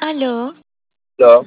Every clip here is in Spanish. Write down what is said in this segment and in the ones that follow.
Aló, Aló.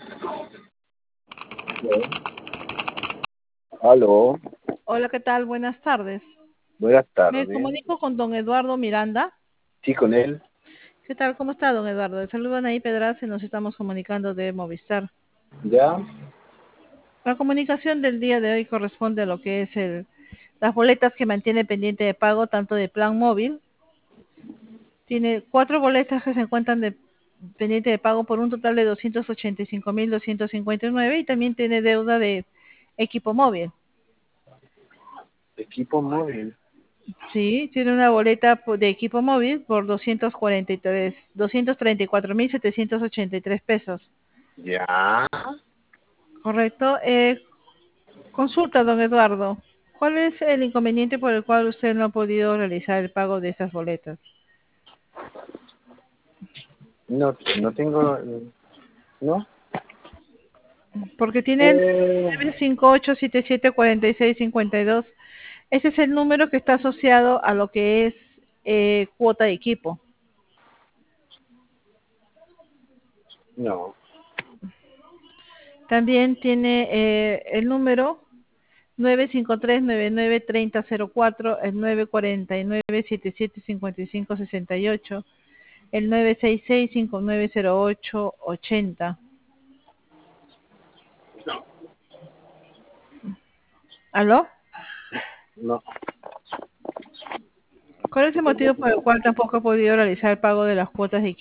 Aló. Hola, ¿qué tal? Buenas tardes. Buenas Me tardes. comunico con don Eduardo Miranda. Sí, con él. ¿Qué tal? ¿Cómo está, don Eduardo? Le saludan ahí Pedraza y nos estamos comunicando de Movistar. ¿Ya? La comunicación del día de hoy corresponde a lo que es las boletas que mantiene pendiente de pago, tanto de plan móvil. Tiene 4 boletas que se encuentran pendiente de pago por un total de 285.259 y también tiene deuda de equipo móvil. Equipo móvil. Sí, tiene una boleta de equipo móvil por 234.783 pesos. Ya. Correcto. Consulta, don Eduardo. ¿Cuál es el inconveniente por el cual usted no ha podido realizar el pago de esas boletas? No, no tengo. ¿No? Porque tiene el Eh, 958774652. Ese es el número que está asociado a lo que es cuota de equipo. no. También tiene el número 953993004, el 949775568, el 966590880. ¿Aló? No. ¿Cuál es el motivo por el cual tampoco ha podido realizar el pago de las cuotas de